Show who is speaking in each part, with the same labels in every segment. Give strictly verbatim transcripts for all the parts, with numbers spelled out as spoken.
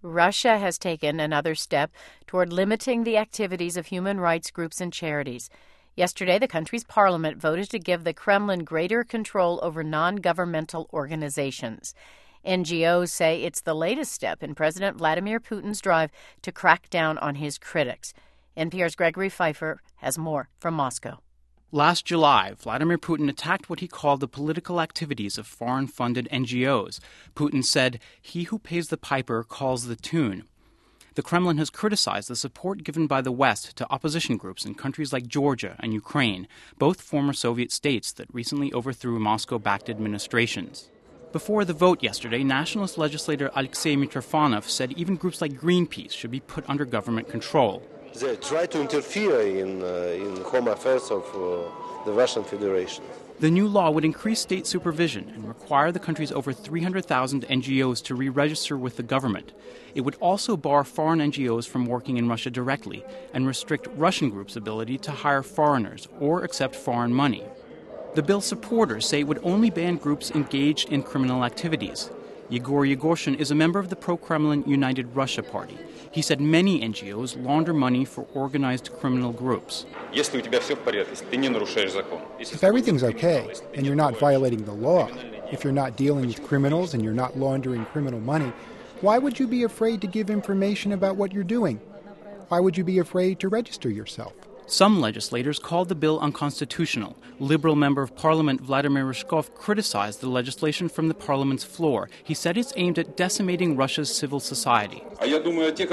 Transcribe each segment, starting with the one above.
Speaker 1: Russia has taken another step toward limiting the activities of human rights groups and charities. Yesterday, the country's parliament voted to give the Kremlin greater control over non-governmental organizations. N G Os say it's the latest step in President Vladimir Putin's drive to crack down on his critics. N P R's Gregory Pfeiffer has more from Moscow.
Speaker 2: Last July, Vladimir Putin attacked what he called the political activities of foreign-funded N G Os. Putin said, "He who pays the piper calls the tune." The Kremlin has criticized the support given by the West to opposition groups in countries like Georgia and Ukraine, both former Soviet states that recently overthrew Moscow-backed administrations. Before the vote yesterday, nationalist legislator Alexei Mitrofanov said even groups like Greenpeace should be put under government control.
Speaker 3: They try to interfere in, uh, in home affairs of uh, the Russian Federation.
Speaker 2: The new law would increase state supervision and require the country's over three hundred thousand N G Os to re-register with the government. It would also bar foreign N G Os from working in Russia directly and restrict Russian groups' ability to hire foreigners or accept foreign money. The bill's supporters say it would only ban groups engaged in criminal activities. Yegor Yegorshin is a member of the pro-Kremlin United Russia Party. He said many N G Os launder money for organized criminal groups.
Speaker 4: If
Speaker 5: everything's okay and you're not violating the law, if you're not dealing with criminals and you're not laundering criminal money, why would you be afraid to give information about what you're doing? Why would you be afraid to register yourself?
Speaker 2: Some legislators called the bill unconstitutional. Liberal member of parliament Vladimir Ryzhkov criticized the legislation from the parliament's floor. He said it's aimed at decimating Russia's civil society.
Speaker 6: I'm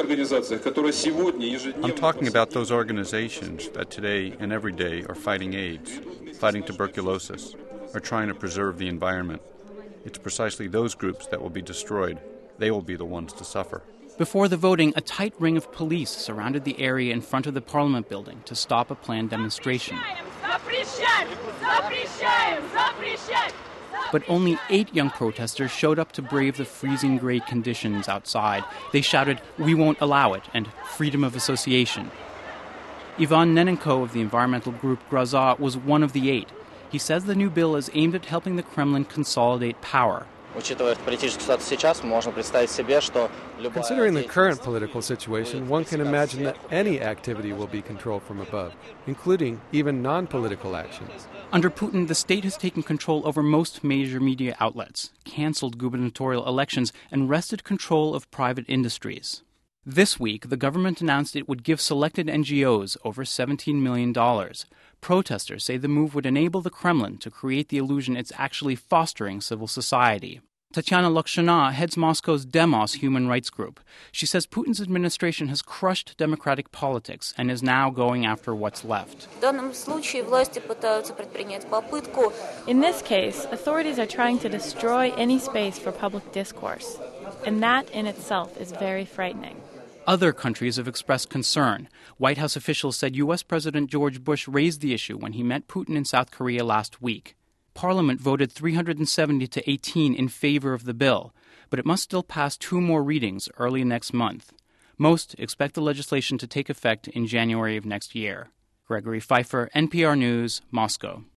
Speaker 6: talking about those organizations that today and every day are fighting AIDS, fighting tuberculosis, are trying to preserve the environment. It's precisely those groups that will be destroyed. They will be the ones to suffer.
Speaker 2: Before the voting, a tight ring of police surrounded the area in front of the parliament building to stop a planned demonstration. But only eight young protesters showed up to brave the freezing gray conditions outside. They shouted, "We won't allow it," and "freedom of association." Ivan Nenenko of the environmental group Graza was one of the eight. He says the new bill is aimed at helping the Kremlin consolidate power.
Speaker 7: Considering the current political situation, one can imagine that any activity will be controlled from above, including even non-political actions.
Speaker 2: Under Putin, the state has taken control over most major media outlets, canceled gubernatorial elections, and wrested control of private industries. This week, the government announced it would give selected N G Os over seventeen million dollars. Protesters say the move would enable the Kremlin to create the illusion it's actually fostering civil society. Tatiana Lokshina heads Moscow's Demos human rights group. She says Putin's administration has crushed democratic politics and is now going after what's left.
Speaker 8: In this case, authorities are trying to destroy any space for public discourse, and that in itself is very frightening.
Speaker 2: Other countries have expressed concern. White House officials said U S President George Bush raised the issue when he met Putin in South Korea last week. Parliament voted three hundred seventy to eighteen in favor of the bill, but it must still pass two more readings early next month. Most expect the legislation to take effect in January of next year. Gregory Pfeiffer, N P R News, Moscow.